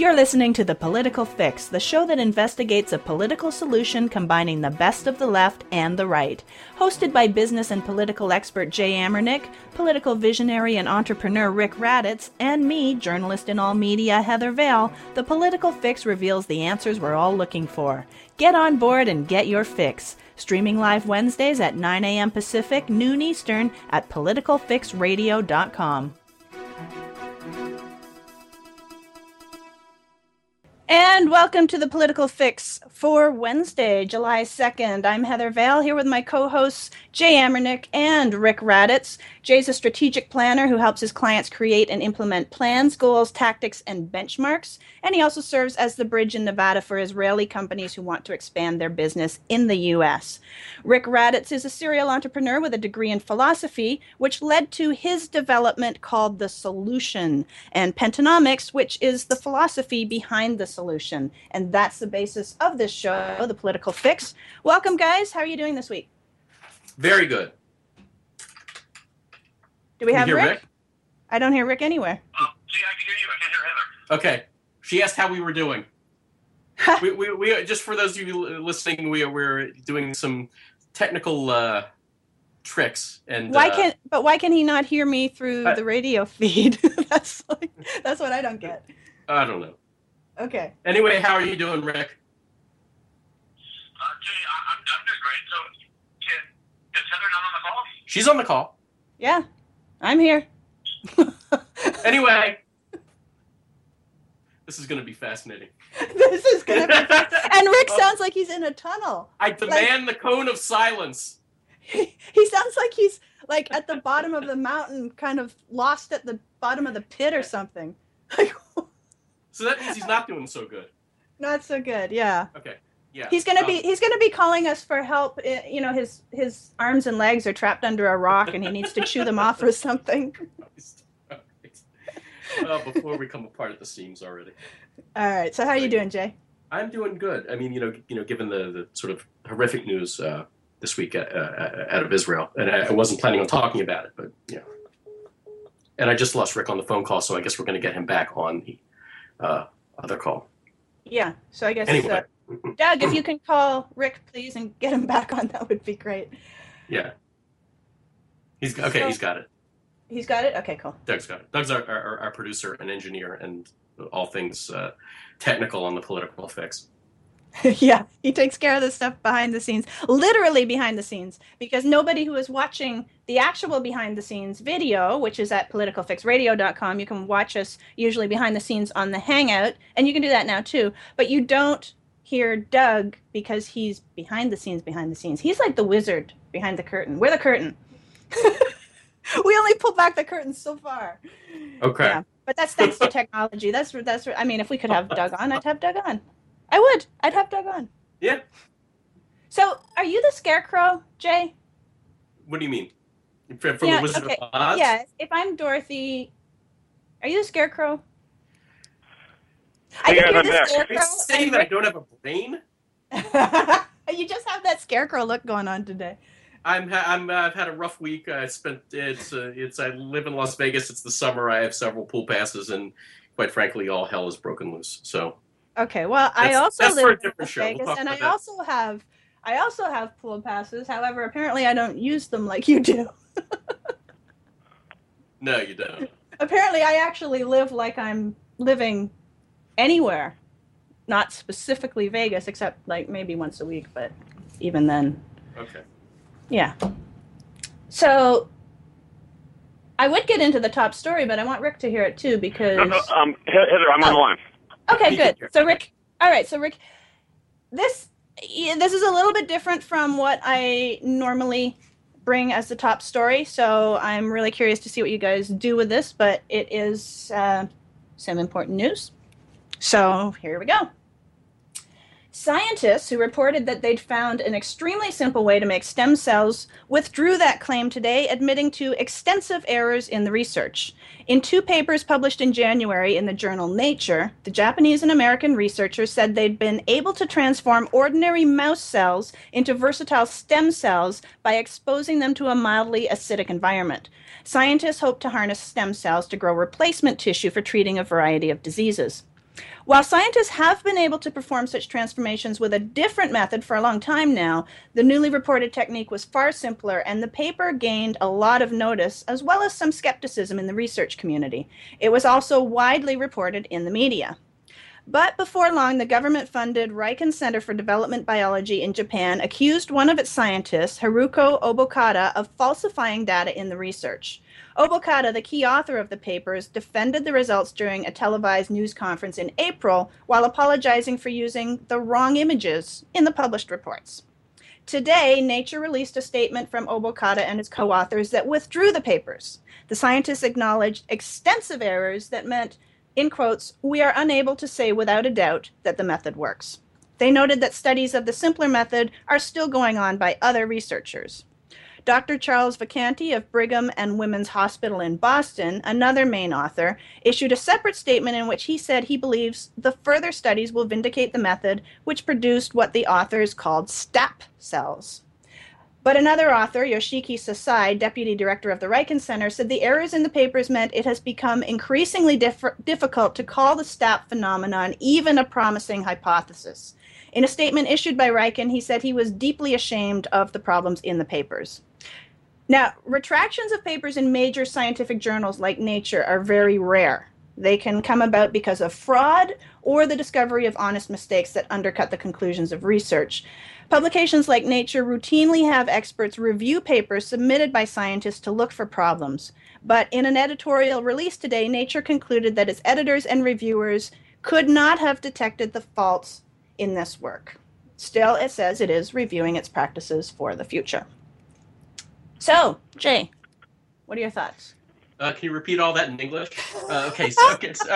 You're listening to The Political Fix, the show that investigates a political solution combining the best of the left and the right. Hosted by business and political expert Jay Amernick, political visionary and entrepreneur Rick Raditz, and me, journalist in all media Heather Vale, The Political Fix reveals the answers we're all looking for. Get on board and get your fix. Streaming live Wednesdays at 9 a.m. Pacific, noon Eastern at politicalfixradio.com. And welcome to The Political Fix for Wednesday, July 2nd. I'm Heather Vale, here with my co-hosts Jay Amernick and Rick Raditz. Jay's a strategic planner who helps his clients create and implement plans, goals, tactics, and benchmarks. And he also serves as the bridge in Nevada for Israeli companies who want to expand their business in the U.S. Rick Raditz is a serial entrepreneur with a degree in philosophy, which led to his development called The Solution, and Pentanomics, which is the philosophy behind the solution. And that's the basis of this show, The Political Fix. Welcome, guys. How are you doing this week? Very good. Do we have Rick? I don't hear Rick anywhere. Gee, I can hear you. I can't hear Heather. Okay. She asked how we were doing. we just for those of you listening, we're doing some technical tricks. And why can he not hear me through the radio feed? That's what I don't get. I don't know. Okay. Anyway, how are you doing, Rick? Gee, I'm doing great. So, is Heather not on the call? She's on the call. Yeah, I'm here. Anyway, this is going to be fascinating. This is going to be fascinating. And Rick sounds like he's in a tunnel. I demand the cone of silence. He sounds like he's like at the bottom of the mountain, kind of lost at the bottom of the pit or something. So that means he's not doing so good. Not so good, yeah. Okay. Yeah. He's gonna be calling us for help. You know, his arms and legs are trapped under a rock, and he needs to chew them off or something. Well, before we come apart at the seams already. All right. So how are you doing, Jay? I'm doing good. I mean, you know, given the sort of horrific news this week out of Israel, and I wasn't planning on talking about it, but yeah. And I just lost Rick on the phone call, so I guess we're going to get him back on the other call. Yeah. So I guess. Anyway. Doug, if you can call Rick, please, and get him back on, that would be great. Yeah. He's got it. He's got it? Okay, cool. Doug's got it. Doug's our producer and engineer and all things technical on The Political Fix. Yeah, he takes care of the stuff behind the scenes, literally behind the scenes, because nobody who is watching the actual behind the scenes video, which is at politicalfixradio.com, you can watch us usually behind the scenes on the Hangout, and you can do that now too, but you don't hear Doug because he's behind the scenes. He's like the wizard behind the curtain. We're the curtain. We only pull back the curtain so far. Okay. Yeah, but that's thanks to technology. That's. I mean, if we could have Doug on, I'd have Doug on. I would. I'd have Doug on. Yeah. So, are you the Scarecrow, Jay? What do you mean? From the Wizard of Oz? Yeah. If I'm Dorothy, are you the Scarecrow? I think you're the Scarecrow. Are you saying that I don't have a brain? You just have that Scarecrow look going on today. I've had a rough week. I live in Las Vegas. It's the summer. I have several pool passes, and quite frankly, all hell is broken loose. So. Okay, well, I also live in Las Vegas, and I also have pool passes. However, apparently I don't use them like you do. No, you don't. Apparently, I actually live like I'm living anywhere, not specifically Vegas, except like maybe once a week, but even then. Okay. Yeah. So I would get into the top story, but I want Rick to hear it too because. Heather, I'm on the line. Okay, good. So Rick, this is a little bit different from what I normally bring as the top story, so I'm really curious to see what you guys do with this, but it is some important news. So here we go. Scientists who reported that they'd found an extremely simple way to make stem cells withdrew that claim today, admitting to extensive errors in the research. In 2 papers published in January in the journal Nature, the Japanese and American researchers said they'd been able to transform ordinary mouse cells into versatile stem cells by exposing them to a mildly acidic environment. Scientists hope to harness stem cells to grow replacement tissue for treating a variety of diseases. While scientists have been able to perform such transformations with a different method for a long time now, the newly reported technique was far simpler, and the paper gained a lot of notice, as well as some skepticism in the research community. It was also widely reported in the media. But before long, the government-funded Riken Center for Development Biology in Japan accused one of its scientists, Haruko Obokata, of falsifying data in the research. Obokata, the key author of the papers, defended the results during a televised news conference in April while apologizing for using the wrong images in the published reports. Today, Nature released a statement from Obokata and his co-authors that withdrew the papers. The scientists acknowledged extensive errors that meant, in quotes, "we are unable to say without a doubt that the method works." They noted that studies of the simpler method are still going on by other researchers. Dr. Charles Vacanti of Brigham and Women's Hospital in Boston, another main author, issued a separate statement in which he said he believes the further studies will vindicate the method, which produced what the authors called STAP cells. But another author, Yoshiki Sasai, deputy director of the Riken Center, said the errors in the papers meant it has become increasingly difficult to call the STAP phenomenon even a promising hypothesis. In a statement issued by Riken, he said he was deeply ashamed of the problems in the papers. Now, retractions of papers in major scientific journals like Nature are very rare. They can come about because of fraud or the discovery of honest mistakes that undercut the conclusions of research. Publications like Nature routinely have experts review papers submitted by scientists to look for problems. But in an editorial release today, Nature concluded that its editors and reviewers could not have detected the faults in this work. Still, it says it is reviewing its practices for the future. So, Jay, what are your thoughts? Can you repeat all that in English? Okay, so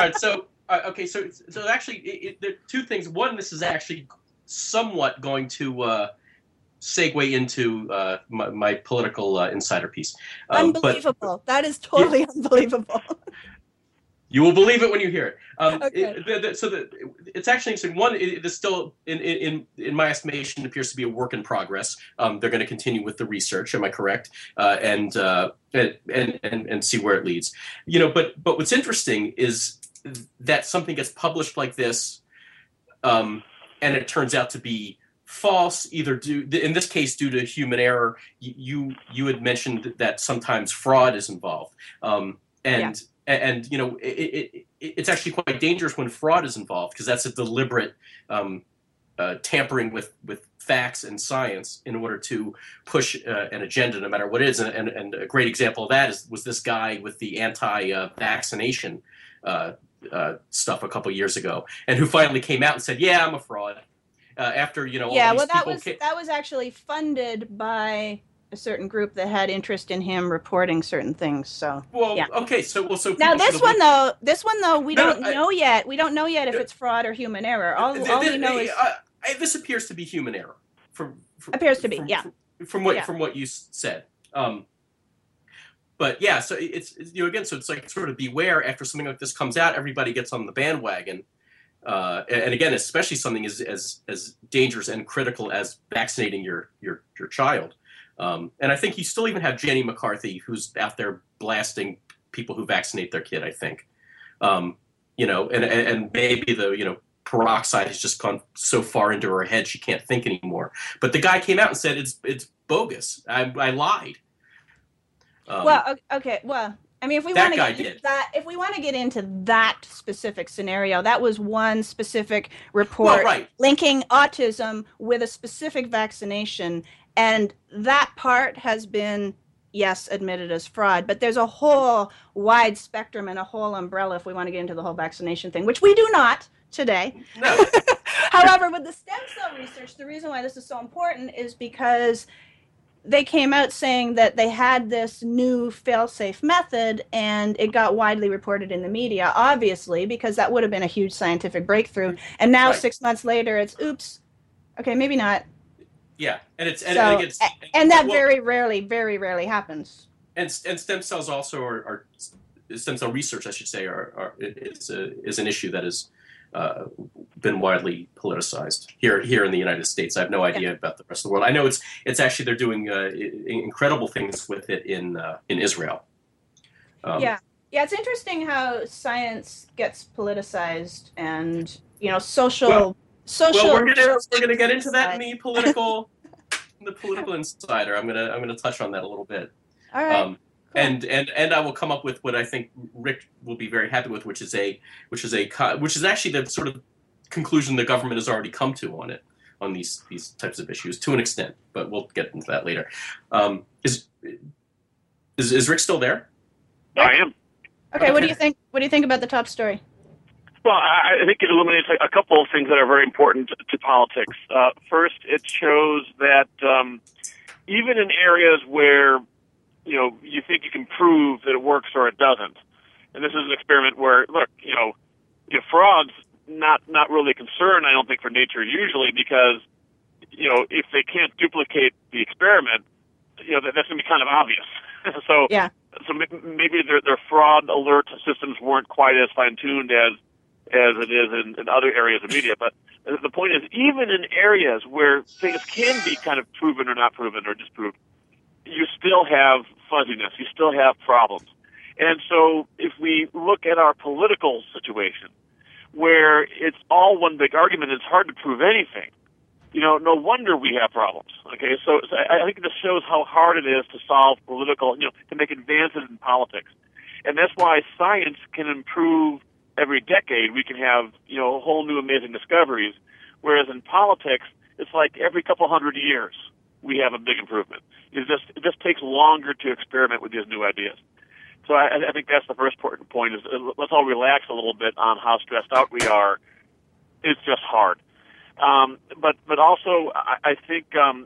actually, there are two things. One, this is actually somewhat going to segue into my political insider piece. Unbelievable! That is totally unbelievable. You will believe it when you hear it. Okay. It's actually interesting. One, it is still, in my estimation, appears to be a work in progress. They're going to continue with the research. Am I correct? And see where it leads. But what's interesting is that something gets published like this, and it turns out to be false, either in this case due to human error. You had mentioned that sometimes fraud is involved, And it's actually quite dangerous when fraud is involved, because that's a deliberate tampering with facts and science in order to push an agenda, no matter what it is. And a great example of that was this guy with the anti-vaccination stuff a couple years ago, and who finally came out and said, "Yeah, I'm a fraud." After that was actually funded by a certain group that had interest in him reporting certain things. So okay, so now this one though we don't know yet. We don't know yet if it's fraud or human error. All we know is this appears to be human error. From what you said. But yeah, so it's again, so it's like sort of beware. After something like this comes out, everybody gets on the bandwagon. And again, especially something as dangerous and critical as vaccinating your child. And I think you still even have Jenny McCarthy, who's out there blasting people who vaccinate their kid, I think. And maybe the peroxide has just gone so far into her head she can't think anymore. But the guy came out and said it's bogus. I lied. Okay. Well, I mean, if we want to get into that specific scenario, that was one specific report linking autism with a specific vaccination, and that part has been, yes, admitted as fraud. But there's a whole wide spectrum and a whole umbrella if we want to get into the whole vaccination thing, which we do not today. No. However, with the stem cell research, the reason why this is so important is because they came out saying that they had this new fail-safe method, and it got widely reported in the media, obviously, because that would have been a huge scientific breakthrough. And now 6 months later, it's, oops, okay, maybe not. Yeah, and that very rarely happens. And stem cells also are stem cell research, I should say, is an issue that has been widely politicized here in the United States. I have no idea about the rest of the world. I know it's actually they're doing incredible things with it in Israel. Yeah, it's interesting how science gets politicized, and social. Well, Social. we're gonna get into that in the political insider. I'm gonna touch on that a little bit. All right. Cool. And I will come up with what I think Rick will be very happy with, which is actually the sort of conclusion the government has already come to on these types of issues to an extent, but we'll get into that later. Is Rick still there? I am. Okay. What do you think? What do you think about the top story? Well, I think it illuminates a couple of things that are very important to politics. First, it shows that even in areas where you think you can prove that it works or it doesn't, and this is an experiment where, look, fraud's not really a concern, I don't think, for nature usually, because if they can't duplicate the experiment, that's going to be kind of obvious. So yeah. So maybe their fraud alert systems weren't quite as fine-tuned as it is in other areas of media. But the point is, even in areas where things can be kind of proven or not proven or disproved, you still have fuzziness. You still have problems. And so if we look at our political situation, where it's all one big argument, it's hard to prove anything, no wonder we have problems. Okay, so I think this shows how hard it is to solve political, to make advances in politics. And that's why science can improve every decade. We can have, whole new amazing discoveries, whereas in politics, it's like every couple hundred years we have a big improvement. It just takes longer to experiment with these new ideas. So I think that's the first important point, is let's all relax a little bit on how stressed out we are. It's just hard. But also, I think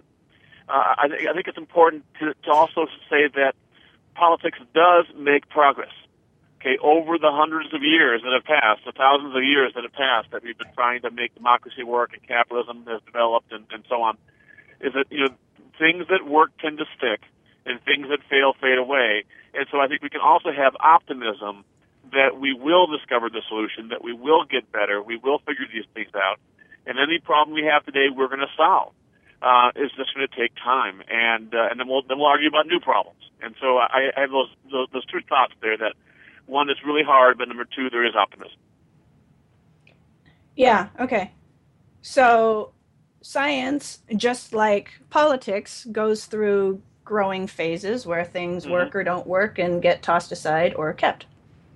it's important to also say that politics does make progress. Okay, over the hundreds of years that have passed, the thousands of years that have passed, that we've been trying to make democracy work and capitalism has developed and so on, is that things that work tend to stick and things that fail fade away. And so I think we can also have optimism that we will discover the solution, that we will get better, we will figure these things out, and any problem we have today we're going to solve. It's just going to take time, and then we'll argue about new problems. And so I have those two thoughts there, that one, is really hard, but number two, there is optimism. Yeah, okay. So science, just like politics, goes through growing phases where things work or don't work and get tossed aside or kept.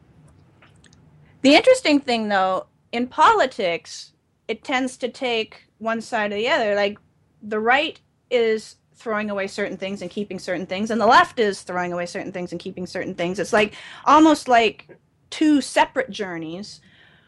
The interesting thing, though, in politics, it tends to take one side or the other. Like, the right is throwing away certain things and keeping certain things, and the left is throwing away certain things and keeping certain things. It's like almost like two separate journeys,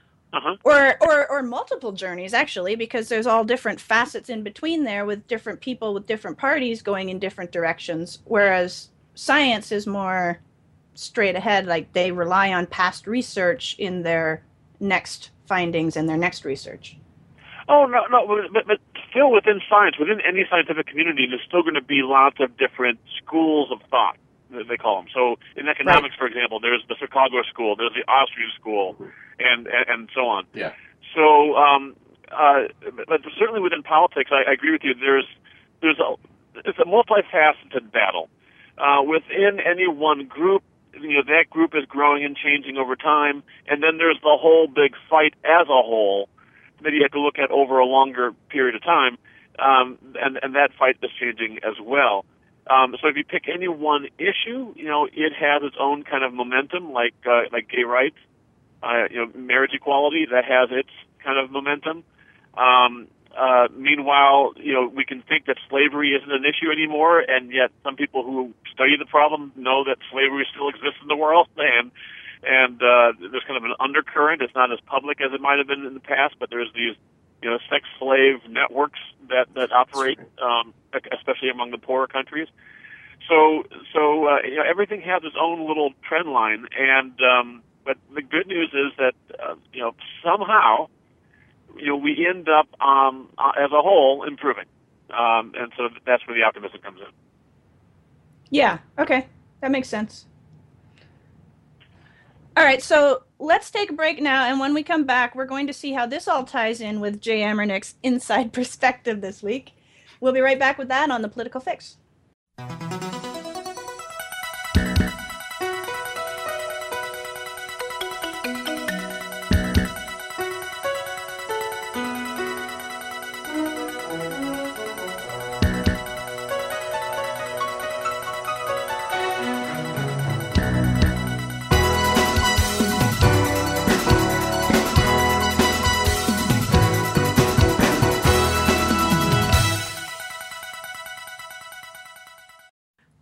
or multiple journeys, actually, because there's all different facets in between there, with different people with different parties going in different directions, whereas science is more straight ahead. Like, they rely on past research in their next findings and their next research. Oh, no, but still within science, within any scientific community, there's still going to be lots of different schools of thought, they call them. So in economics, for example, there's the Chicago school, there's the Austrian school, and so on. Yeah. So, but certainly within politics, I agree with you. It's a multifaceted battle. Within any one group, that group is growing and changing over time, and then there's the whole big fight as a whole that you have to look at over a longer period of time, and that fight is changing as well. So if you pick any one issue, it has its own kind of momentum, like gay rights, marriage equality, that has its kind of momentum. Meanwhile, we can think that slavery isn't an issue anymore, and yet some people who study the problem know that slavery still exists in the world, and there's kind of an undercurrent. It's not as public as it might have been in the past, but there's these, sex slave networks that operate, especially among the poorer countries. So everything has its own little trend line, and but the good news is that somehow we end up as a whole improving, and so that's where the optimism comes in. Yeah. Okay, that makes sense. All right, so let's take a break now, and when we come back, we're going to see how this all ties in with Jay Ammernick's Inside Perspective this week. We'll be right back with that on The Political Fix.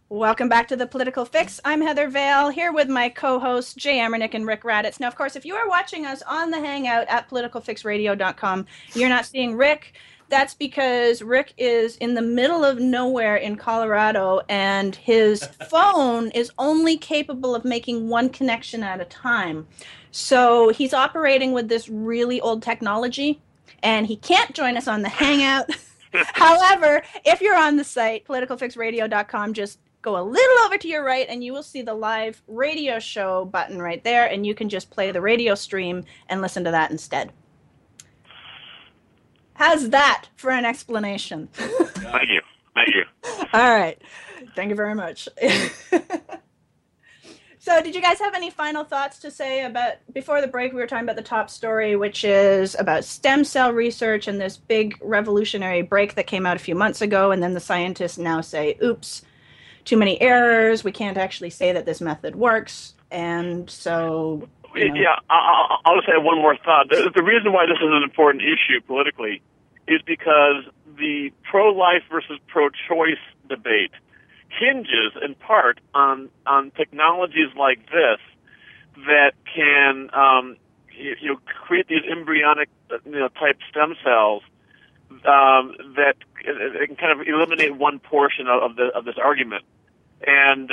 Welcome back to the Political Fix. I'm Heather Vale, here with my co-hosts Jay Amernick and Rick Raditz. Now, of course, if you are watching us on the Hangout at politicalfixradio.com, you're not seeing Rick. That's because Rick is in the middle of nowhere in Colorado, and his phone is only capable of making one connection at a time. So he's operating with this really old technology, and he can't join us on the Hangout. However, if you're on the site, politicalfixradio.com, just go a little over to your right and you will see the live radio show button right there, and you can just play the radio stream and listen to that instead. How's that for an explanation? Thank you. Thank you. All right. Thank you very much. So did you guys have any final thoughts to say about, before the break we were talking about the top story, which is about stem cell research and this big revolutionary break that came out a few months ago, and then the scientists now say, oops, too many errors, we can't actually say that this method works, and so... Yeah, I'll just add one more thought. The reason why this is an important issue politically is because the pro-life versus pro-choice debate hinges in part on technologies like this that can create these embryonic type stem cells that can kind of eliminate one portion of this argument, and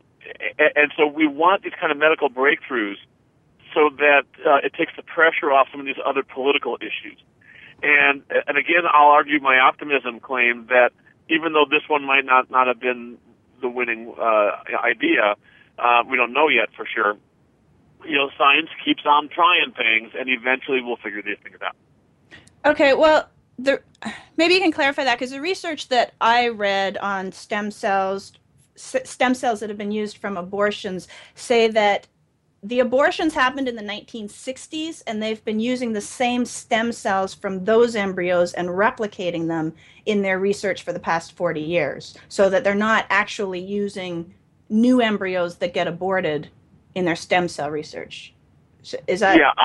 so we want these kind of medical breakthroughs so that it takes the pressure off some of these other political issues. And again, I'll argue my optimism claim that even though this one might not have been the winning idea, we don't know yet for sure. Science keeps on trying things, and eventually we'll figure these things out. Okay, well, maybe you can clarify that, because the research that I read on stem cells that have been used from abortions say that the abortions happened in the 1960s, and they've been using the same stem cells from those embryos and replicating them in their research for the past 40 years, so that they're not actually using new embryos that get aborted in their stem cell research. Is that... Yeah,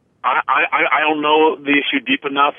I don't know the issue deep enough.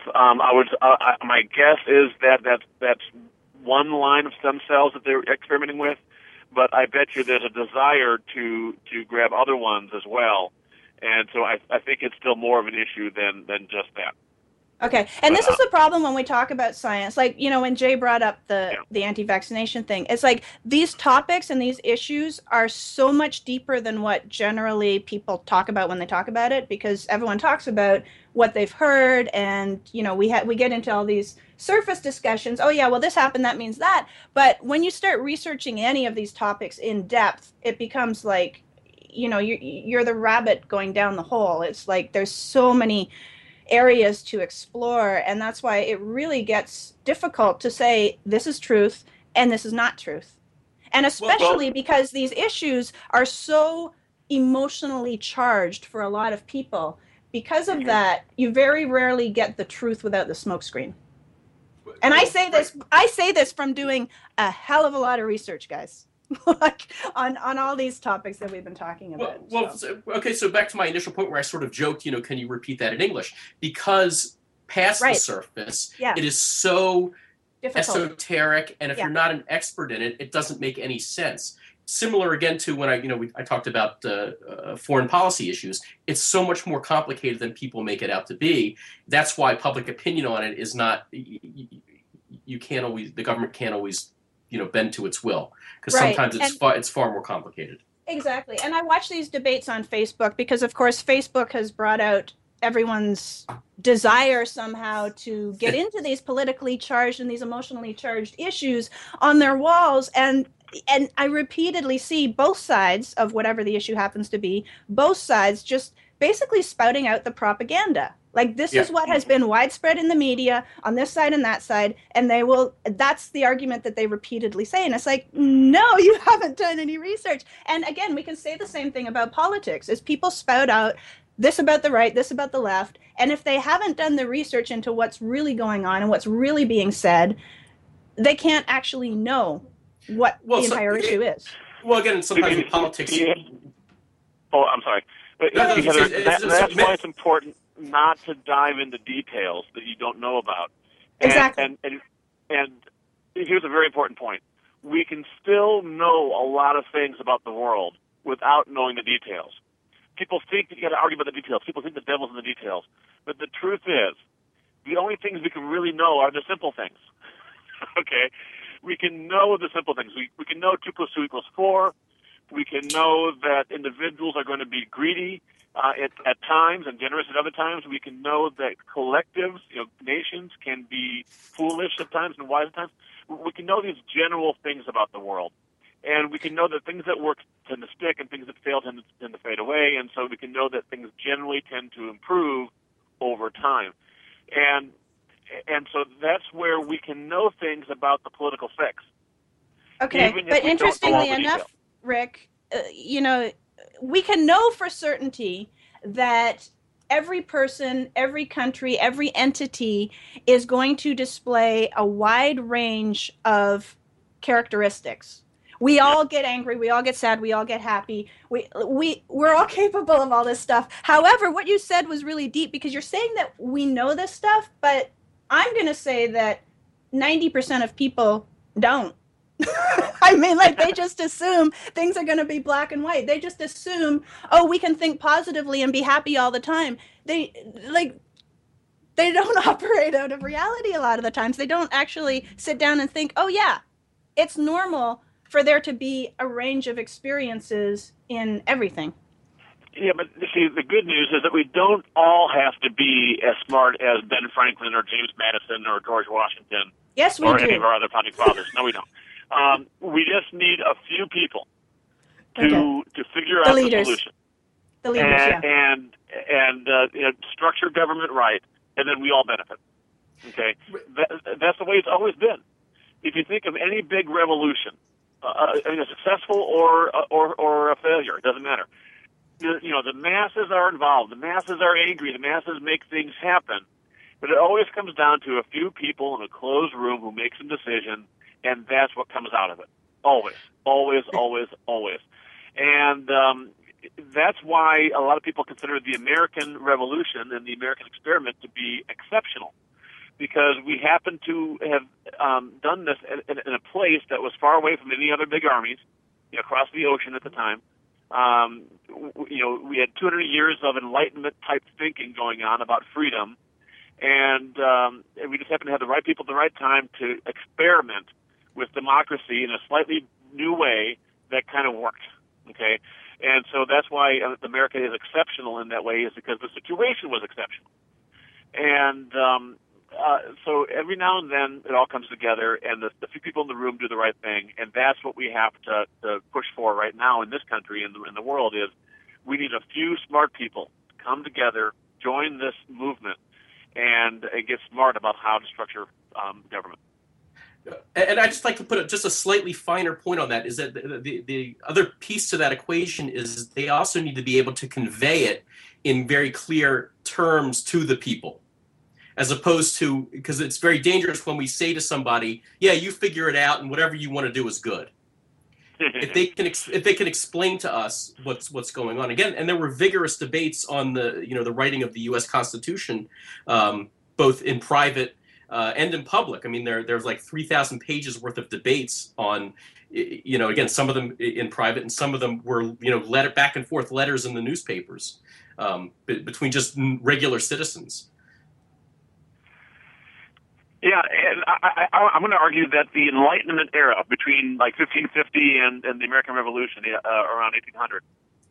My guess is that's one line of stem cells that they're experimenting with. But I bet you there's a desire to grab other ones as well. And so I think it's still more of an issue than just that. Okay. And this is the problem when we talk about science. Like, when Jay brought up the anti-vaccination thing, it's like these topics and these issues are so much deeper than what generally people talk about when they talk about it, because everyone talks about what they've heard, and, we get into all these surface discussions. Oh, yeah, well, this happened, that means that. But when you start researching any of these topics in depth, it becomes like, you're the rabbit going down the hole. It's like there's so many areas to explore, and that's why it really gets difficult to say this is truth and this is not truth. And especially because these issues are so emotionally charged for a lot of people. Because of that, you very rarely get the truth without the smokescreen. And I say this from doing a hell of a lot of research, guys. Like on all these topics that we've been talking about. So back to my initial point where I sort of joked, can you repeat that in English? Because past the surface, it is so difficult, esoteric, and if you're not an expert in it, it doesn't make any sense. Similar again to when I talked about foreign policy issues. It's so much more complicated than people make it out to be. That's why public opinion on it is not. The government can't always bend to its will, because sometimes it's far more complicated. Exactly. And I watch these debates on Facebook because, of course, Facebook has brought out everyone's desire somehow to get into these politically charged and these emotionally charged issues on their walls. And I repeatedly see both sides of whatever the issue happens to be, both sides just basically spouting out the propaganda. Like, this is what has been widespread in the media on this side and that side, and that's the argument that they repeatedly say. And it's like, no, you haven't done any research. And again, we can say the same thing about politics, is people spout out this about the right, this about the left, and if they haven't done the research into what's really going on and what's really being said, they can't actually know what the entire issue is. Well, again, sometimes in politics... Oh, I'm sorry. But that's why it's important not to dive into details that you don't know about. Exactly. And here's a very important point. we can still know a lot of things about the world without knowing the details. People think that you got to argue about the details. People think the devil's in the details. But the truth is, the only things we can really know are the simple things. Okay? We can know the simple things. We can know 2 + 2 = 4. We can know that individuals are going to be greedy at times and generous at other times. We can know that collectives, nations, can be foolish at times and wise at times. We can know these general things about the world. And we can know that things that work tend to stick and things that fail tend to fade away. And so we can know that things generally tend to improve over time. And so that's where we can know things about the political fix. Okay, but interestingly enough, Rick, we can know for certainty that every person, every country, every entity is going to display a wide range of characteristics. We all get angry, we all get sad, we all get happy. We're all capable of all this stuff. However, what you said was really deep, because you're saying that we know this stuff, but I'm going to say that 90% of people don't. I mean, they just assume things are going to be black and white. They just assume, we can think positively and be happy all the time. They don't operate out of reality a lot of the times. They don't actually sit down and think, it's normal for there to be a range of experiences in everything. Yeah, but see, the good news is that we don't all have to be as smart as Ben Franklin or James Madison or George Washington. Yes, we do. Or any of our other founding fathers. No, we don't. We just need a few people to figure out the solution. The leaders, and structure government right, and then we all benefit. Okay, that's the way it's always been. If you think of any big revolution, a successful or a failure, it doesn't matter. The masses are involved. The masses are angry. The masses make things happen. But it always comes down to a few people in a closed room who make some decision, and that's what comes out of it. Always, always, always, always. And that's why a lot of people consider the American Revolution and the American experiment to be exceptional, because we happen to have done this in a place that was far away from any other big armies, across the ocean at the time. We had 200 years of Enlightenment-type thinking going on about freedom, and we just happened to have the right people at the right time to experiment with democracy in a slightly new way that kind of worked, okay? And so that's why America is exceptional in that way, is because the situation was exceptional. And so every now and then it all comes together, and the few people in the room do the right thing, and that's what we have to push for right now in this country and in the world. Is we need a few smart people to come together, join this movement, and get smart about how to structure government. And I'd just like to put just a slightly finer point on that, is that the other piece to that equation is they also need to be able to convey it in very clear terms to the people, as opposed to, because it's very dangerous when we say to somebody, you figure it out and whatever you want to do is good. If they can explain to us what's going on. Again, and there were vigorous debates on the writing of the U.S. Constitution, both in private and in public. I mean, there's like 3,000 pages worth of debates on, again, some of them in private, and some of them were, back and forth letters in the newspapers between just regular citizens. Yeah, and I'm going to argue that the Enlightenment era between 1550 and the American Revolution around 1800,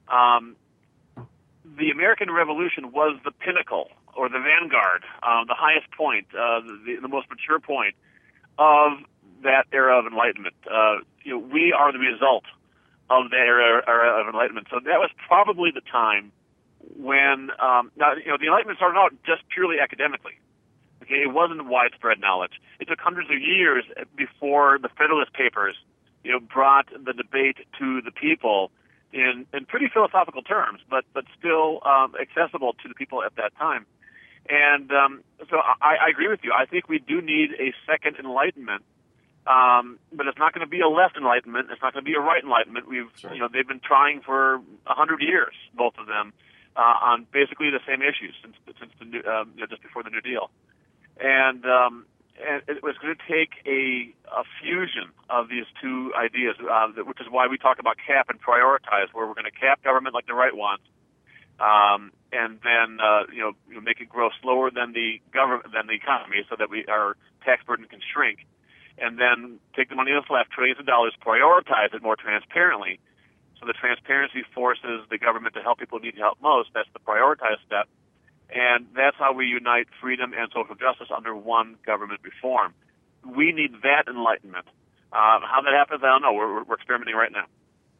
the American Revolution was the pinnacle or the vanguard, the highest point, the most mature point of that era of enlightenment. We are the result of that era of enlightenment. So that was probably the time when the Enlightenment started out just purely academically. Okay, it wasn't widespread knowledge. It took hundreds of years before the Federalist Papers, brought the debate to the people in pretty philosophical terms, but still accessible to the people at that time. And so I agree with you. I think we do need a second Enlightenment, but it's not going to be a left Enlightenment. It's not going to be a right Enlightenment. They've been trying for 100 years, both of them, on basically the same issues since the just before the New Deal. And and it was going to take a fusion of these two ideas, which is why we talk about cap and prioritize, where we're going to cap government like the right wants, and then make it grow slower than the economy, so that our tax burden can shrink, and then take the money that's left, trillions of dollars, prioritize it more transparently. So the transparency forces the government to help people who need help most. That's the prioritize step. And that's how we unite freedom and social justice under one government reform. We need that enlightenment. How that happens, I don't know. We're experimenting right now.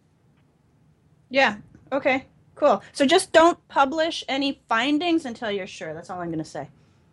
Yeah. Okay. Cool. So just don't publish any findings until you're sure. That's all I'm going to say.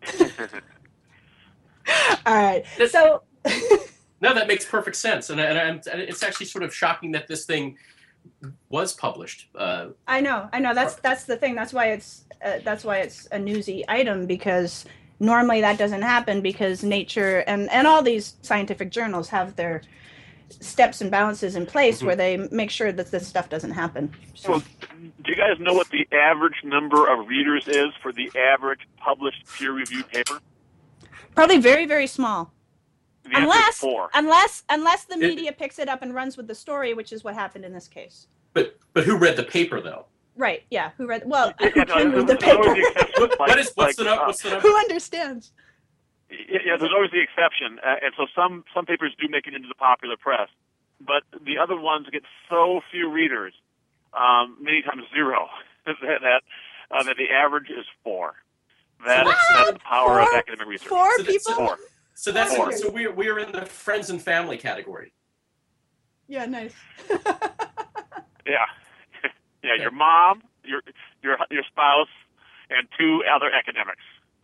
All right. So. No, that makes perfect sense, and it's actually sort of shocking that this thing was published. I know. That's the thing. That's why it's a newsy item, because normally that doesn't happen, because Nature and all these scientific journals have their steps and balances in place where they make sure that this stuff doesn't happen. So. Well, do you guys know what the average number of readers is for the average published peer-reviewed paper? Probably very, very small. Unless the media media picks it up and runs with the story, which is what happened in this case. But who read the paper, though? Right. Yeah. Who read? Well, who can read the paper? What's the number? Who understands? Yeah, there's always the exception, and so some papers do make it into the popular press, but the other ones get so few readers, many times zero, that the average is 4. That's the power of academic research. 4 people. 4. So that's so we're in the friends and family category. Yeah, nice. Yeah. Your mom, your spouse, and 2 other academics.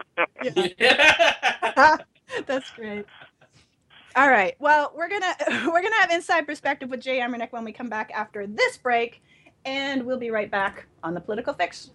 Yeah. That's great. All right. Well, we're gonna have Inside Perspective with Jay Emernick when we come back after this break, and we'll be right back on the Political Fix.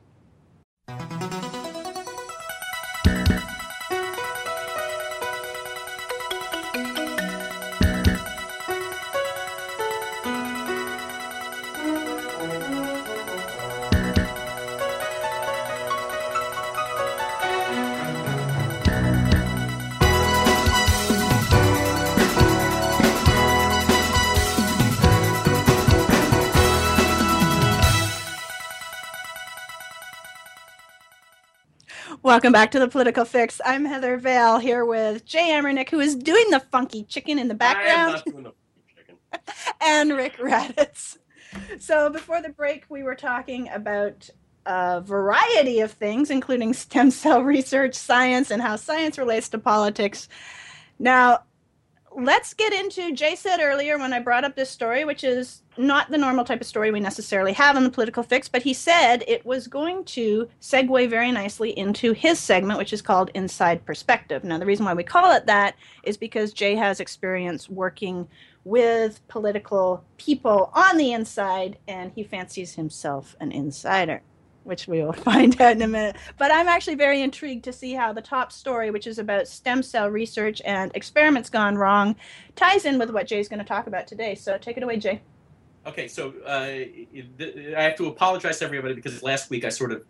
Welcome back to the Political Fix. I'm Heather Vale here with Jay Emernick, who is doing the funky chicken in the background. I am not doing the funky chicken. And Rick Raditz. So before the break, we were talking about a variety of things, including stem cell research, science, and how science relates to politics. Now, let's get into, Jay said earlier when I brought up this story, which is not the normal type of story we necessarily have on the Political Fix, but he said it was going to segue very nicely into his segment, which is called Inside Perspective. Now, the reason why we call it that is because Jay has experience working with political people on the inside, and he fancies himself an insider, which we will find out in a minute. But I'm actually very intrigued to see how the top story, which is about stem cell research and experiments gone wrong, ties in with what Jay's going to talk about today. So take it away, Jay. Okay, so I have to apologize to everybody because last week I sort of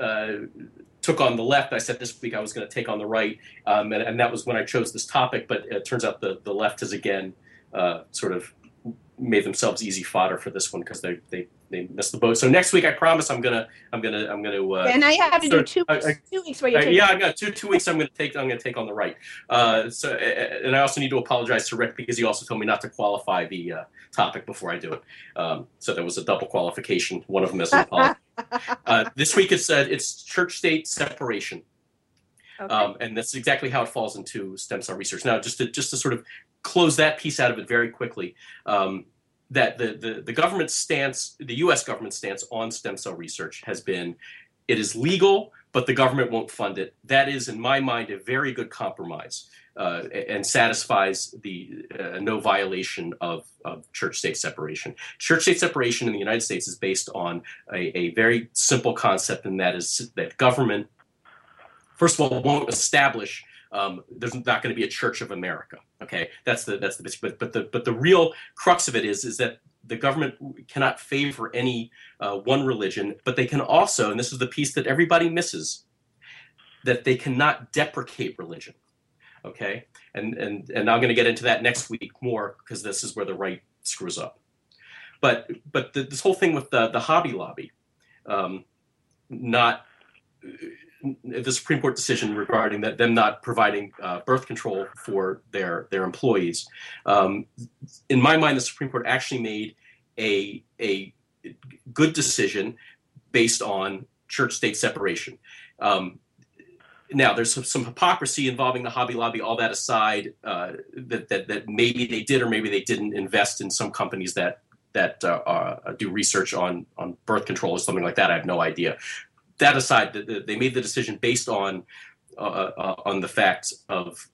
took on the left. I said this week I was going to take on the right, and that was when I chose this topic. But it turns out the left has again sort of made themselves easy fodder for this one because they missed the boat. So next week I promise I'm gonna. And now you have to do 2 weeks where you take. Yeah, I got 2 weeks. I'm gonna take on the right. And I also need to apologize to Rick because he also told me not to qualify the topic before I do it. So there was a double qualification. One of them is an apology. This week it's church-state separation. Okay. And that's exactly how it falls into stem cell research. Now, just to sort of close that piece out of it very quickly, that the government stance, the U.S. government stance on stem cell research has been, it is legal, but the government won't fund it. That is, in my mind, a very good compromise and satisfies the no violation of church-state separation. Church-state separation in the United States is based on a very simple concept, and that is that government, first of all, won't establish. There's not going to be a Church of America. Okay, that's the basic. But the real crux of it is that the government cannot favor any one religion, but they can also, and this is the piece that everybody misses, that they cannot deprecate religion. Okay, and I'm going to get into that next week more because this is where the right screws up. But this whole thing with the Hobby Lobby, not the Supreme Court decision regarding them not providing birth control for their employees. In my mind, the Supreme Court actually made a good decision based on church-state separation. Now, there's some hypocrisy involving the Hobby Lobby. All that aside, that maybe they did or maybe they didn't invest in some companies that do research on birth control or something like that. I have no idea. That aside, they made the decision based on the facts of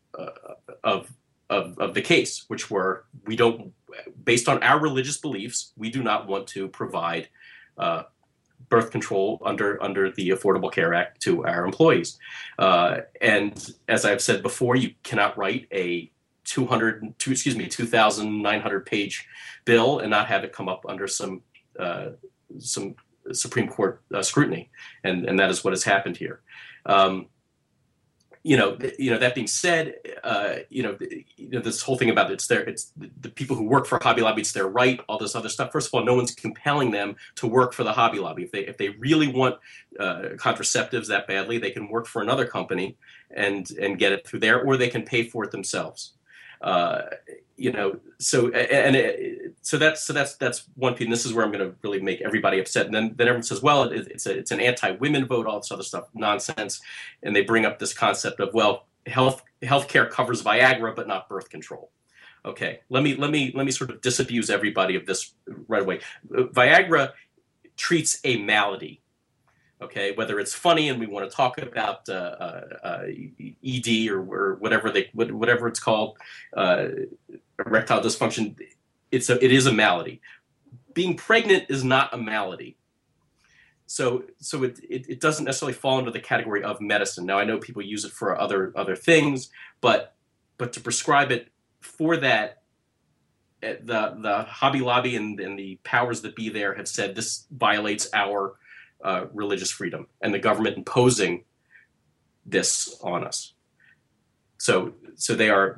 the case, which were based on our religious beliefs, we do not want to provide birth control under the Affordable Care Act to our employees. And as I've said before, you cannot write a 2,900 page bill and not have it come up under some Supreme Court scrutiny, and that is what has happened here. That being said, this whole thing about it's the people who work for Hobby Lobby, it's their right, all this other stuff. First of all, no one's compelling them to work for the Hobby Lobby. If they really want contraceptives that badly, they can work for another company and get it through there, or they can pay for it themselves. So that's one piece. And this is where I'm going to really make everybody upset. And then everyone says, well, it's an anti-women vote, all this other stuff, nonsense. And they bring up this concept of, well, healthcare covers Viagra, but not birth control. Okay, let me sort of disabuse everybody of this right away. Viagra treats a malady. Okay, whether it's funny and we want to talk about ED or whatever it's called, erectile dysfunction, it is a malady. Being pregnant is not a malady. So it doesn't necessarily fall into the category of medicine. Now I know people use it for other things, but to prescribe it for that, the Hobby Lobby and the powers that be there have said this violates our religious freedom and the government imposing this on us. So they are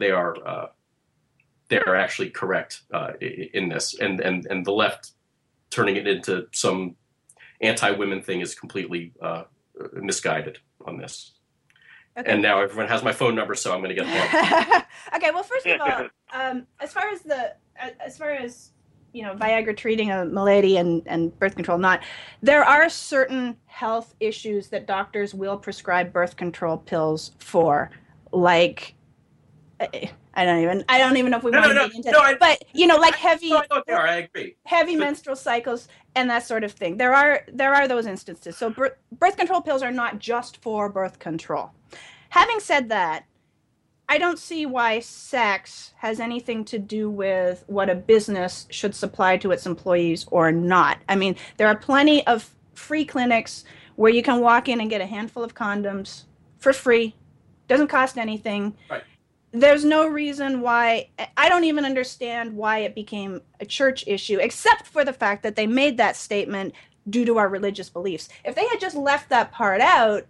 actually correct in this, and the left turning it into some anti-women thing is completely misguided on this. Okay. And now everyone has my phone number, so I'm going to get them. Okay. Well, first of all, as far as Viagra treating a malady and birth control not, there are certain health issues that doctors will prescribe birth control pills for, like I don't even know if we want to get into it, but like heavy I agree. Heavy menstrual cycles and that sort of thing. There are those instances. So birth control pills are not just for birth control. Having said that, I don't see why sex has anything to do with what a business should supply to its employees or not. I mean, there are plenty of free clinics where you can walk in and get a handful of condoms for free. Doesn't cost anything. Right. There's no reason why. I don't even understand why it became a church issue, except for the fact that they made that statement due to our religious beliefs. If they had just left that part out,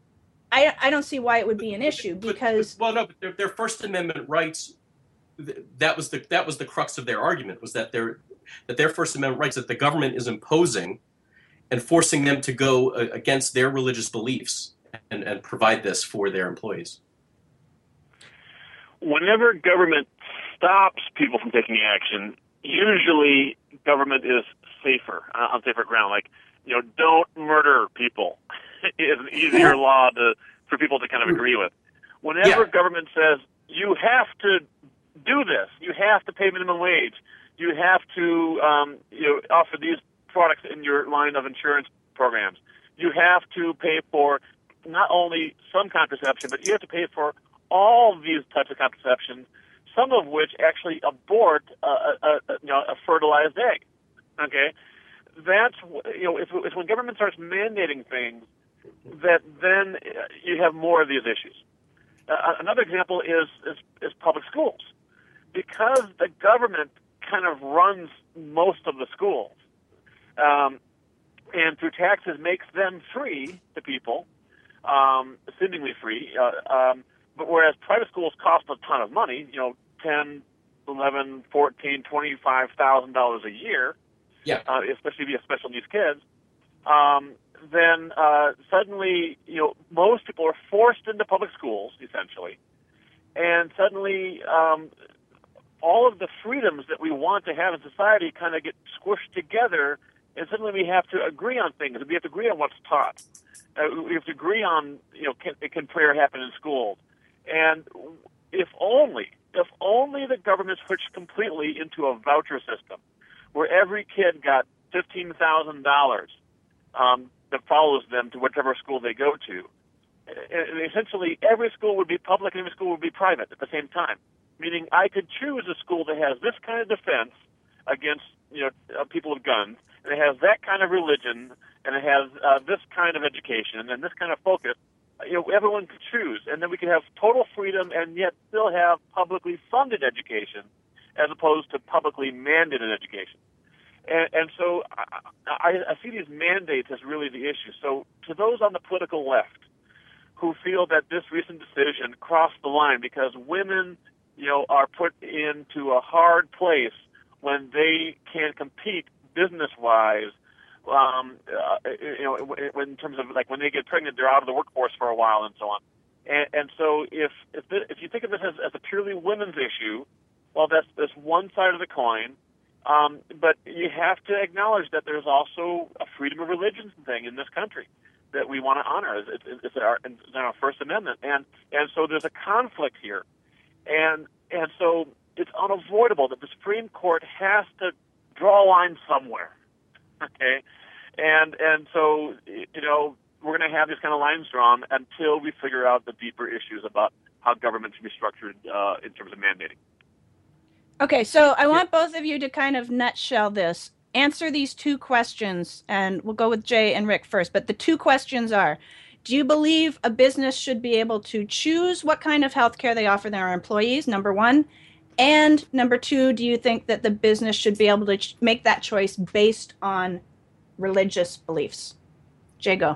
I don't see why it would be an issue, because but their First Amendment rights, that was the crux of their argument, was that their First Amendment rights that the government is imposing and forcing them to go against their religious beliefs and provide this for their employees. Whenever government stops people from taking action, usually government is on safer ground. Like, don't murder people is an easier law for people to kind of agree with. Whenever government says, you have to do this, you have to pay minimum wage, you have to offer these products in your line of insurance programs, you have to pay for not only some contraception, but you have to pay for all these types of contraception, some of which actually abort a fertilized egg. Okay, that's it's when government starts mandating things that then you have more of these issues. Another example is public schools, because the government kind of runs most of the schools, and through taxes makes them free to people, seemingly free. But whereas private schools cost a ton of money, $10, $11, $14, $25,000 a year, Yeah. Especially if you have special needs kids, then suddenly, most people are forced into public schools, essentially. And suddenly, all of the freedoms that we want to have in society kind of get squished together, and suddenly we have to agree on things. We have to agree on what's taught. We have to agree on, can prayer happen in schools? And if only the government switched completely into a voucher system, where every kid got $15,000 that follows them to whichever school they go to. And essentially, every school would be public and every school would be private at the same time. Meaning, I could choose a school that has this kind of defense against people with guns, and it has that kind of religion, and it has this kind of education, and then this kind of focus. Everyone could choose, and then we could have total freedom, and yet still have publicly funded education, as opposed to publicly mandated education. And so I see these mandates as really the issue. So to those on the political left who feel that this recent decision crossed the line because women, are put into a hard place when they can compete business-wise, in terms of like when they get pregnant, they're out of the workforce for a while and so on. And so if you think of this as a purely women's issue, well, that's one side of the coin. But you have to acknowledge that there's also a freedom of religion thing in this country that we want to honor. It's our First Amendment, and so there's a conflict here, and so it's unavoidable that the Supreme Court has to draw a line somewhere. Okay, and so we're going to have these kind of lines drawn until we figure out the deeper issues about how government should be structured in terms of mandating. Okay, so I want both of you to kind of nutshell this. Answer these two questions, and we'll go with Jay and Rick first. But the two questions are, do you believe a business should be able to choose what kind of health care they offer their employees, number one? And number two, do you think that the business should be able to make that choice based on religious beliefs? Jay, go.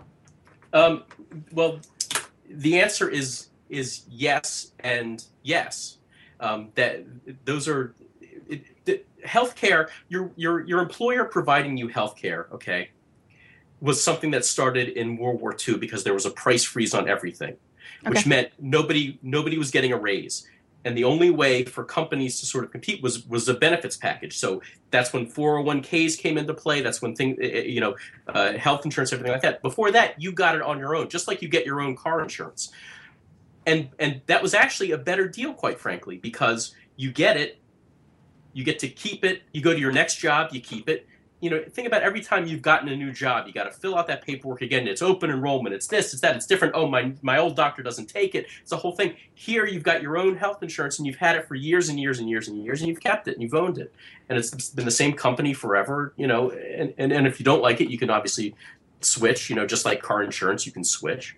Well, the answer is yes and yes. That those are healthcare. Your employer providing you healthcare, okay, was something that started in World War II because there was a price freeze on everything, which meant nobody was getting a raise, and the only way for companies to sort of compete was a benefits package. So that's when 401ks came into play. That's when health insurance, everything like that. Before that, you got it on your own, just like you get your own car insurance. And that was actually a better deal, quite frankly, because you get it, you get to keep it, you go to your next job, you keep it. Think about every time you've gotten a new job, you got to fill out that paperwork again. It's open enrollment, it's this, it's that, it's different. Oh, my old doctor doesn't take it. It's a whole thing. Here you've got your own health insurance, and you've had it for years and years and years and years, and you've kept it, and you've owned it. And it's been the same company forever, and if you don't like it, you can obviously switch, just like car insurance, you can switch.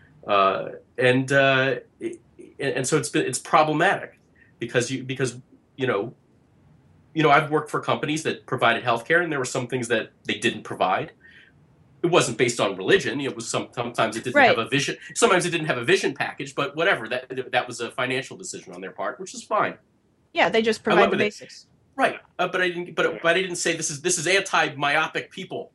And so it's problematic because I've worked for companies that provided healthcare, and there were some things that they didn't provide. It wasn't based on religion. It was sometimes it didn't have a vision. Sometimes it didn't have a vision package, but whatever. That was a financial decision on their part, which is fine. Yeah, they just provide the basics. Right, but I didn't. But I didn't say this is anti-myopic people.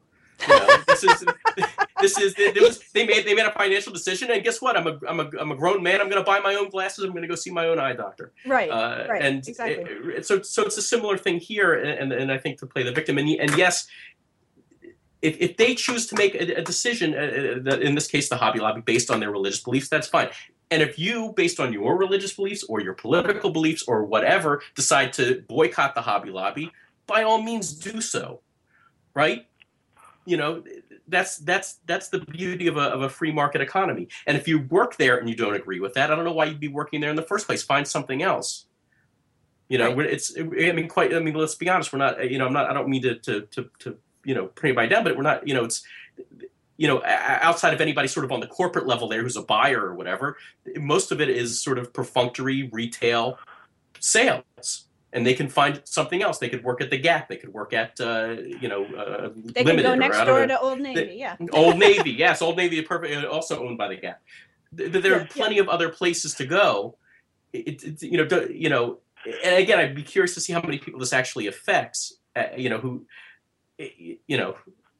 They made a financial decision, and guess what? I'm a grown man. I'm going to buy my own glasses. I'm going to go see my own eye doctor. Right. And exactly. So it's a similar thing here, and I think to play the victim. And yes, if they choose to make a decision, in this case the Hobby Lobby, based on their religious beliefs, that's fine. And if you, based on your religious beliefs or your political beliefs or whatever, decide to boycott the Hobby Lobby, by all means do so, right? That's the beauty of a free market economy. And if you work there and you don't agree with that, I don't know why you'd be working there in the first place. Find something else. Right. Let's be honest. We're not. I don't mean to put anybody down, but we're not. It's. Outside of anybody sort of on the corporate level there who's a buyer or whatever, most of it is sort of perfunctory retail sales. And they can find something else. They could work at the Gap. They could work at, They Limited. can go next door to Old Navy, yeah. Old Navy, yes. Old Navy, perfect, also owned by the Gap. There are plenty of other places to go. And again, I'd be curious to see how many people this actually affects. Who, yeah.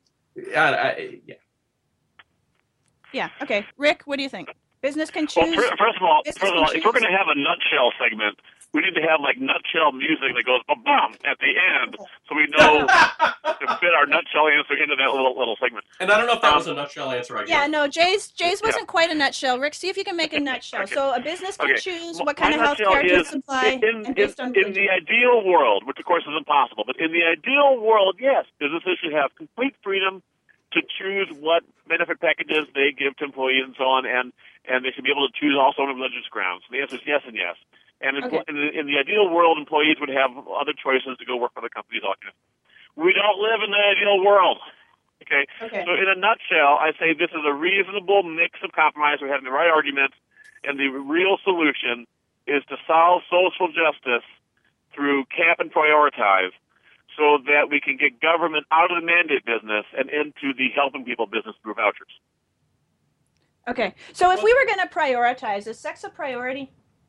Yeah. Okay, Rick, what do you think? Business can choose. Well, first of all, if we're going to have a nutshell segment, we need to have like nutshell music that goes ba-bum at the end, so we know to fit our nutshell answer into that little segment. And I don't know if that was a nutshell answer. Yeah, no, Jay's wasn't quite a nutshell. Rick, see if you can make a nutshell. Okay. So a business can choose what kind of health care to supply. In the ideal world, which of course is impossible, but in the ideal world, yes, businesses should have complete freedom to choose what benefit packages they give to employees and so on, and they should be able to choose also on religious grounds. The answer is yes and yes. And in the ideal world, employees would have other choices to go work for the companies. We don't live in the ideal world. Okay? So in a nutshell, I say this is a reasonable mix of compromise. We're having the right arguments, and the real solution is to solve social justice through cap and prioritize, so that we can get government out of the mandate business and into the helping people business through vouchers. Okay. So if we were going to prioritize, is sex a priority?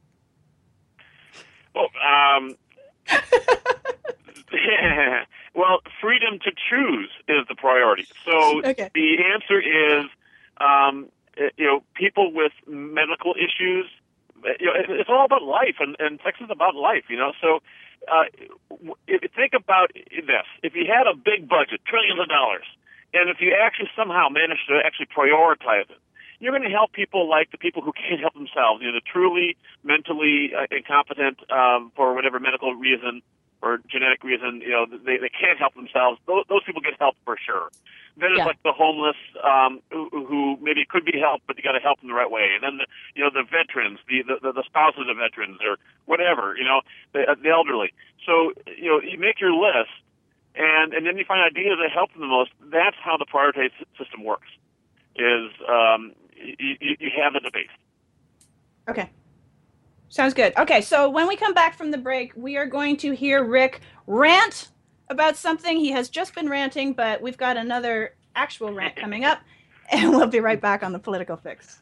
Well, well, freedom to choose is the priority. So the answer is, people with medical issues, it's all about life, and sex is about life, So think about this. If you had a big budget, trillions of dollars, and if you actually somehow managed to actually prioritize it, you're going to help people like the people who can't help themselves, the truly mentally incompetent for whatever medical reason or genetic reason, they can't help themselves. Those people get help for sure. Then it's like the homeless who maybe could be helped, but you got to help them the right way. And then the veterans, the spouses of veterans, or whatever, the elderly. So you make your list, and then you find ideas that help them the most. That's how the prioritized system works. Is you have a debate. Okay. Sounds good. Okay, so when we come back from the break, we are going to hear Rick rant about something. He has just been ranting, but we've got another actual rant coming up, and we'll be right back on The Political Fix.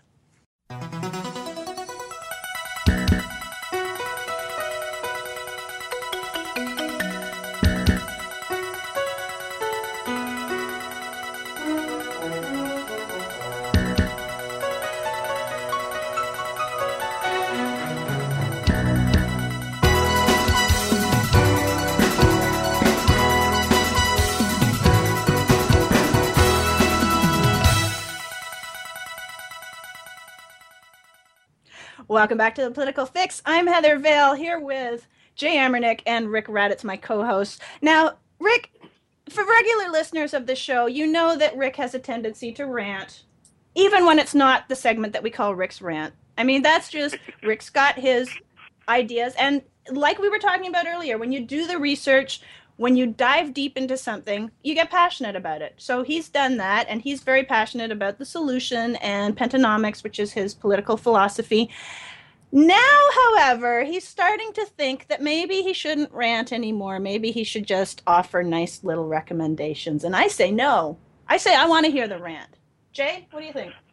Welcome back to The Political Fix. I'm Heather Vale, here with Jay Amernick and Rick Raditz, my co-host. Now, Rick, for regular listeners of the show, you know that Rick has a tendency to rant, even when it's not the segment that we call Rick's Rant. I mean, that's just, Rick's got his ideas. And like we were talking about earlier, when you do the research, when you dive deep into something, you get passionate about it. So he's done that, and he's very passionate about the solution and Pentanomics, which is his political philosophy. Now, however, he's starting to think that maybe he shouldn't rant anymore. Maybe he should just offer nice little recommendations. And I say no. I say I want to hear the rant. Jay, what do you think?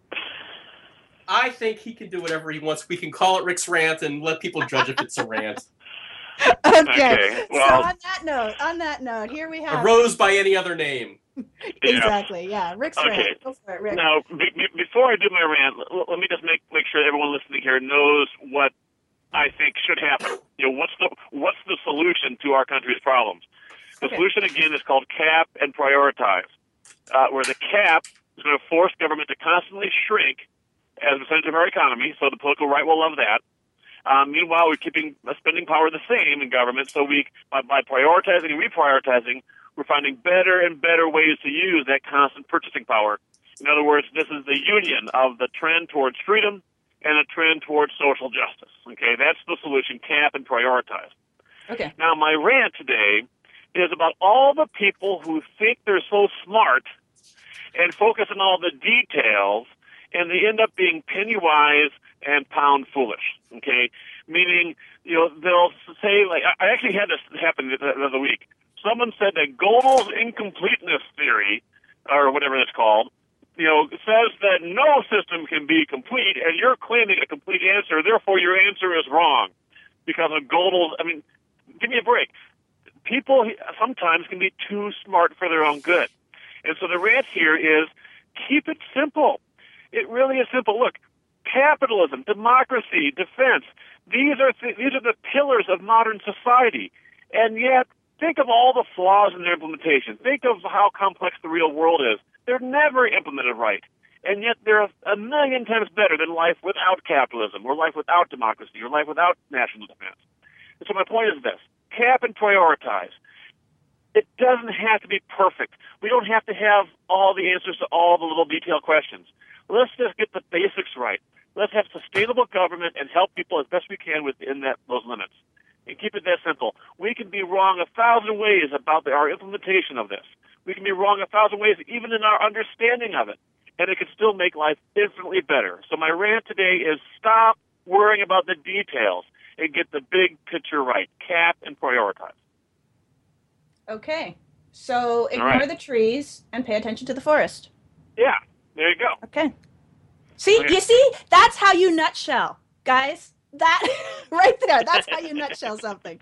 I think he can do whatever he wants. We can call it Rick's Rant and let people judge if it's a rant. Okay. Well, so on that note, here we have a rose by any other name. Exactly. Yeah. Rick's rant. Go for it, Rick. Now, before I do my rant, let me just make sure everyone listening here knows what I think should happen. What's the solution to our country's problems? The solution again is called cap and prioritize, where the cap is going to force government to constantly shrink as a percentage of our economy. So the political right will love that. Meanwhile, we're keeping spending power the same in government, so by prioritizing and reprioritizing, we're finding better and better ways to use that constant purchasing power. In other words, this is the union of the trend towards freedom and a trend towards social justice. Okay, that's the solution, cap and prioritize. Okay. Now, my rant today is about all the people who think they're so smart and focus on all the details, and they end up being penny wise and pound foolish, okay? Meaning, they'll say, like, I actually had this happen the other week. Someone said that Gödel's incompleteness theory, or whatever it's called, says that no system can be complete claiming a complete answer, therefore your answer is wrong. Because of Gödel's, I mean, give me a break. People sometimes can be too smart for their own good. And so the rant here is keep it simple. It really is simple. Look, capitalism, democracy, defense, these are the pillars of modern society. And yet, think of all the flaws in their implementation. Think of how complex the real world is. They're never implemented right. And yet they're a million times better than life without capitalism, or life without democracy, or life without national defense. And so my point is this. Cap and prioritize. It doesn't have to be perfect. We don't have to have all the answers to all the little detailed questions. Let's just get the basics right. Let's have sustainable government and help people as best we can within those limits. And keep it that simple. We can be wrong 1,000 ways about our implementation of this. We can be wrong 1,000 ways even in our understanding of it. And it can still make life infinitely better. So my rant today is stop worrying about the details and get the big picture right. Cap and prioritize. Okay. So ignore the trees and pay attention to the forest. Yeah, there you go. Okay. See, you see? That's how you nutshell, guys. That right there. That's how you nutshell something.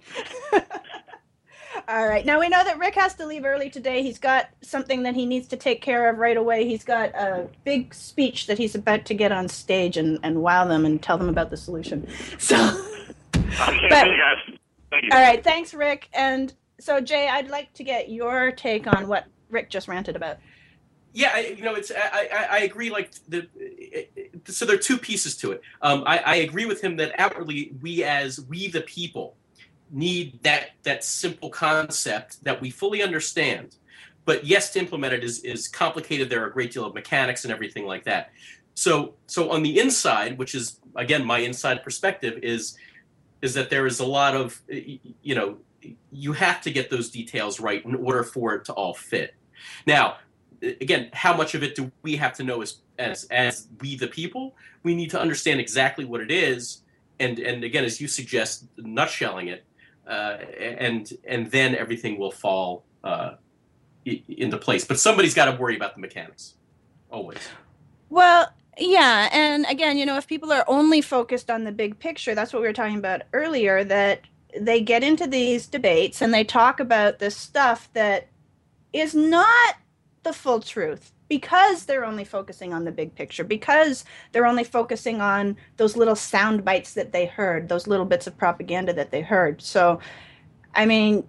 All right. Now we know that Rick has to leave early today. He's got something that he needs to take care of right away. He's got a big speech that he's about to get on stage and wow them and tell them about the solution. So, okay, thank you guys. Thank you. All right. Thanks, Rick. And so, Jay, I'd like to get your take on what Rick just ranted about. Yeah, I agree. Like so there are two pieces to it. I agree with him that outwardly we the people need that simple concept that we fully understand. But yes, to implement it is complicated. There are a great deal of mechanics and everything like that. So on the inside, which is again my inside perspective, is that there is a lot of you have to get those details right in order for it to all fit. Now, again, how much of it do we have to know as we the people? We need to understand exactly what it is, and again, as you suggest, nutshelling it, and then everything will fall into place. But somebody's got to worry about the mechanics, always. Well, yeah, and again, if people are only focused on the big picture, that's what we were talking about earlier, that they get into these debates and they talk about this stuff that is not the full truth because they're only focusing on the big picture, because they're only focusing on those little sound bites that they heard, those little bits of propaganda that they heard. So, I mean,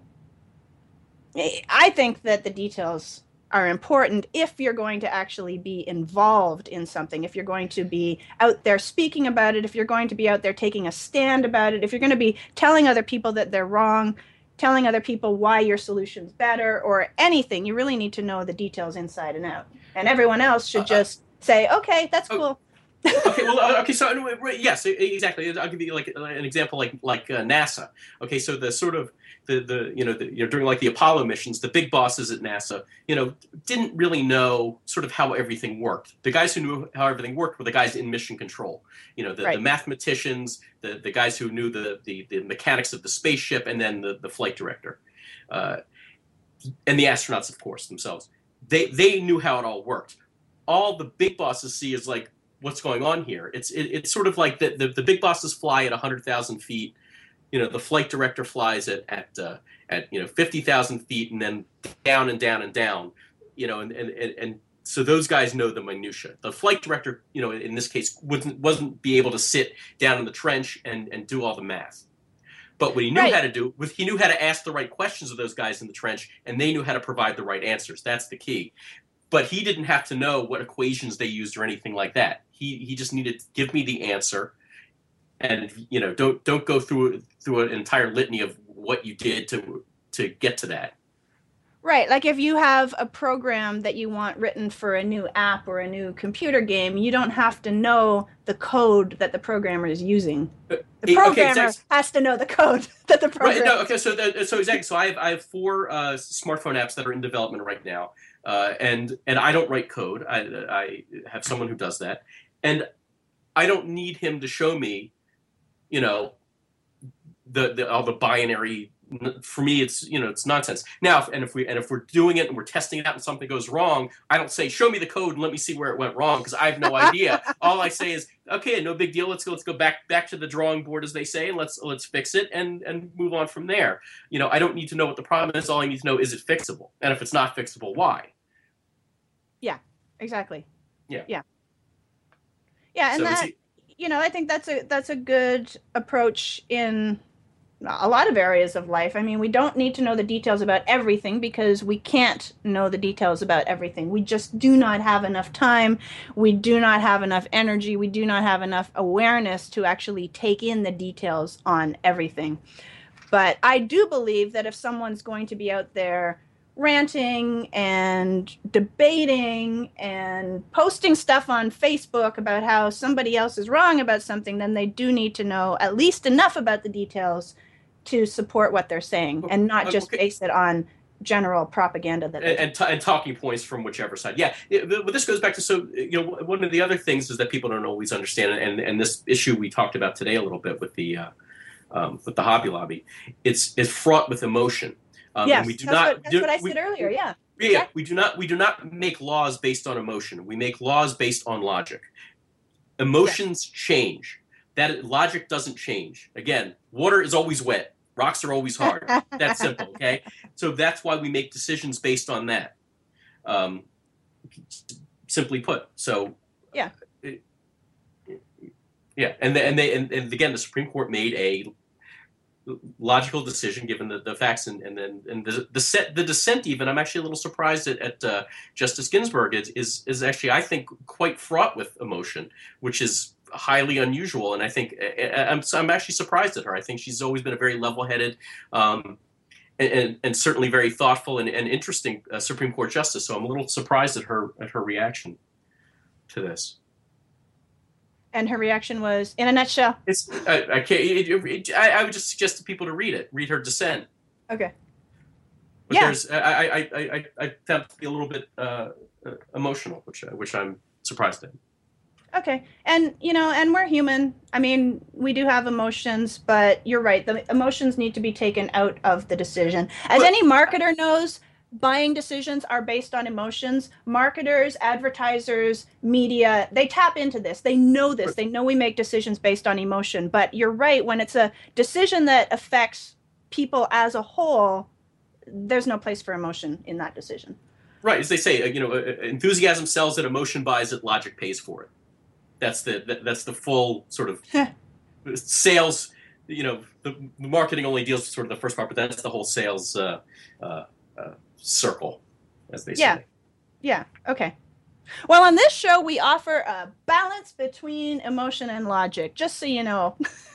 I think that the details are important if you're going to actually be involved in something, if you're going to be out there speaking about it, if you're going to be out there taking a stand about it, if you're going to be telling other people that they're wrong, telling other people why your solution's better or anything. You really need to know the details inside and out. And everyone else should just say, okay, that's cool. Okay, well, okay, so yes, exactly. I'll give you like an example, like NASA. Okay, so the sort of during like the Apollo missions, the big bosses at NASA, didn't really know sort of how everything worked. The guys who knew how everything worked were the guys in mission control. The mathematicians, the guys who knew the mechanics of the spaceship, and then the flight director, and the astronauts, of course, themselves. They knew how it all worked. All the big bosses see is like, what's going on here? It's sort of like the big bosses fly at 100,000 feet. The flight director flies at 50,000 feet and then down and down and down. And so those guys know the minutia. The flight director, in this case, wasn't be able to sit down in the trench and do all the math. But what he knew how to do was he knew how to ask the right questions of those guys in the trench, and they knew how to provide the right answers. That's the key. But he didn't have to know what equations they used or anything like that. He just needed to give me the answer, and don't go through an entire litany of what you did to get to that. Right, like if you have a program that you want written for a new app or a new computer game, you don't have to know the code that the programmer is using. The programmer has to know the code that the programmer. Right. No. Okay. So exactly. So I have 4 smartphone apps that are in development right now, and I don't write code. I have someone who does that, and I don't need him to show me, all the binary for me, it's nonsense. Now, if we're doing it and we're testing it out and something goes wrong, I don't say, show me the code and let me see where it went wrong, because I have no idea. All I say is, okay, no big deal. Let's go back to the drawing board, as they say, and let's fix it and move on from there. I don't need to know what the problem is. All I need to know, is it fixable? And if it's not fixable, why? Yeah, exactly. Yeah. And I think that's a good approach in a lot of areas of life. I mean, we don't need to know the details about everything, because we can't know the details about everything. We just do not have enough time. We do not have enough energy. We do not have enough awareness to actually take in the details on everything. But I do believe that if someone's going to be out there ranting and debating and posting stuff on Facebook about how somebody else is wrong about something, then they do need to know at least enough about the details to support what they're saying, and not just base it on general propaganda and talking points from whichever side. Yeah, but this goes back to, one of the other things is that people don't always understand, and this issue we talked about today a little bit with the Hobby Lobby. It's fraught with emotion. Yes, that's what I said earlier. Yeah. Yeah, we do not make laws based on emotion. We make laws based on logic. Emotions change. That logic doesn't change. Again, water is always wet. Rocks are always hard. That's simple, okay? So that's why we make decisions based on that. Simply put. So yeah. And again, the Supreme Court made a logical decision given the facts, and the dissent. Even I'm actually a little surprised at Justice Ginsburg is actually, I think, quite fraught with emotion, which is highly unusual. And I think I'm actually surprised at her. I think she's always been a very level-headed and certainly very thoughtful and interesting Supreme Court justice. So I'm a little surprised at her reaction to this. And her reaction was, in a nutshell. I can't. I would just suggest to people to read her dissent. Okay. But yeah. I found it to be a little bit emotional, which I'm surprised at. Okay, and and we're human. I mean, we do have emotions, but you're right. The emotions need to be taken out of the decision. As any marketer knows, buying decisions are based on emotions. Marketers, advertisers, media, they tap into this. They know this. They know we make decisions based on emotion. But you're right, when it's a decision that affects people as a whole, there's no place for emotion in that decision. Right, as they say, enthusiasm sells it, emotion buys it, logic pays for it. That's the full sort of sales. The marketing only deals with sort of the first part, but that's the whole sales circle, as they say. Yeah. Okay. Well, on this show, we offer a balance between emotion and logic, just so you know.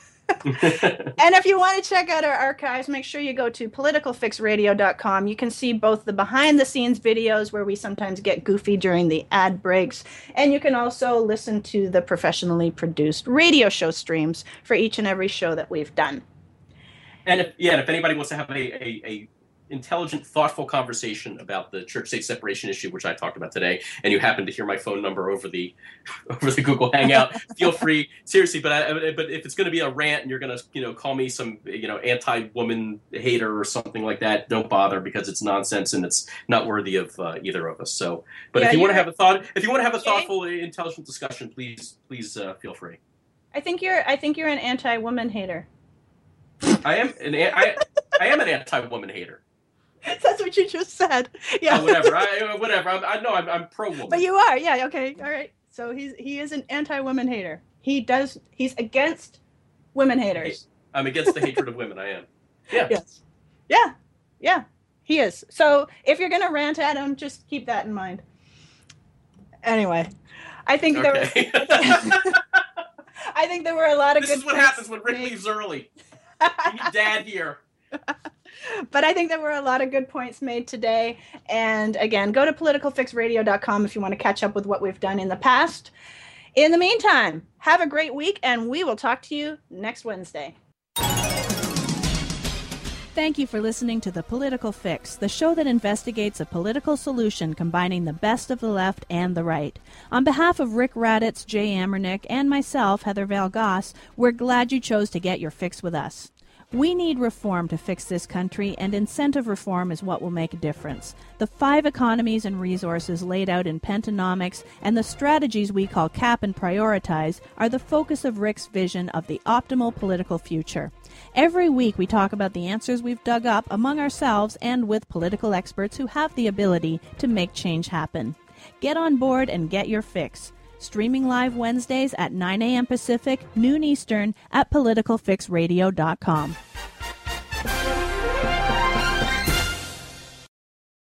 And if you want to check out our archives, make sure you go to politicalfixradio.com. You can see both the behind-the-scenes videos where we sometimes get goofy during the ad breaks, and you can also listen to the professionally produced radio show streams for each and every show that we've done. And if anybody wants to have a intelligent, thoughtful conversation about the church-state separation issue, which I talked about today, and you happen to hear my phone number over the Google Hangout, feel free. Seriously, but if it's going to be a rant and you're going to call me some anti-woman hater or something like that, don't bother, because it's nonsense and it's not worthy of either of us. So, but if you want to have a thoughtful, intelligent discussion, please feel free. I think you're an anti-woman hater. I am an anti-woman hater. That's what you just said. Yeah. Whatever. I'm pro-woman. But you are. Yeah. Okay. All right. So he is an anti-woman hater. He's against women haters. I'm against the hatred of women. I am. Yeah. Yes. Yeah. Yeah. He is. So if you're gonna rant at him, just keep that in mind. Anyway, I think there were a lot of. This good is what happens when Rick leaves early. You need Dad here. But I think there were a lot of good points made today. And again, go to politicalfixradio.com if you want to catch up with what we've done in the past. In the meantime, have a great week, and we will talk to you next Wednesday. Thank you for listening to The Political Fix, the show that investigates a political solution combining the best of the left and the right. On behalf of Rick Raditz, Jay Ammernick, and myself, Heather Val Goss, we're glad you chose to get your fix with us. We need reform to fix this country, and incentive reform is what will make a difference. The 5 economies and resources laid out in Pentonomics and the strategies we call cap and prioritize are the focus of Rick's vision of the optimal political future. Every week we talk about the answers we've dug up among ourselves and with political experts who have the ability to make change happen. Get on board and get your fix. Streaming live Wednesdays at 9 a.m. Pacific, noon Eastern at politicalfixradio.com.